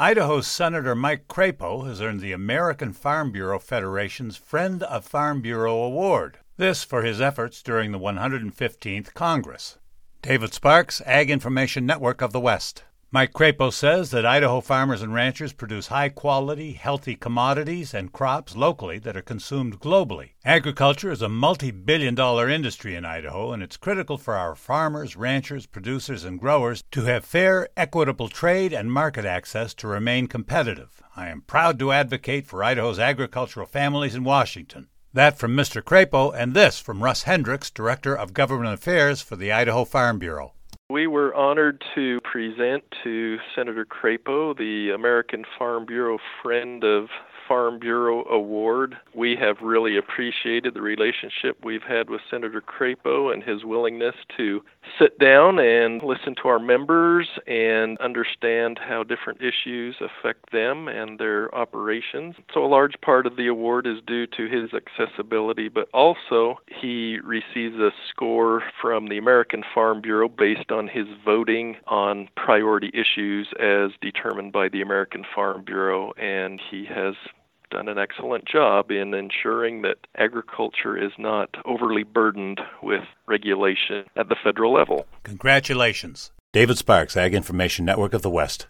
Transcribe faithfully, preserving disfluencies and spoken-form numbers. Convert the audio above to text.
Idaho's Senator Mike Crapo has earned the American Farm Bureau Federation's Friend of Farm Bureau Award. This for his efforts during the one hundred fifteenth Congress. David Sparks, Ag Information Network of the West. Mike Crapo says that Idaho farmers and ranchers produce high-quality, healthy commodities and crops locally that are consumed globally. Agriculture is a multi-billion dollar industry in Idaho, and it's critical for our farmers, ranchers, producers, and growers to have fair, equitable trade and market access to remain competitive. I am proud to advocate for Idaho's agricultural families in Washington. That from Mister Crapo, and this from Russ Hendricks, Director of Government Affairs for the Idaho Farm Bureau. We were honored to present to Senator Crapo the American Farm Bureau Friend of Farm Bureau Award. We have really appreciated the relationship we've had with Senator Crapo and his willingness to sit down and listen to our members and understand how different issues affect them and their operations. So a large part of the award is due to his accessibility, but also he receives a score from the American Farm Bureau based on his voting on priority issues as determined by the American Farm Bureau, and he has done an excellent job in ensuring that agriculture is not overly burdened with regulation at the federal level. Congratulations. David Sparks, Ag Information Network of the West.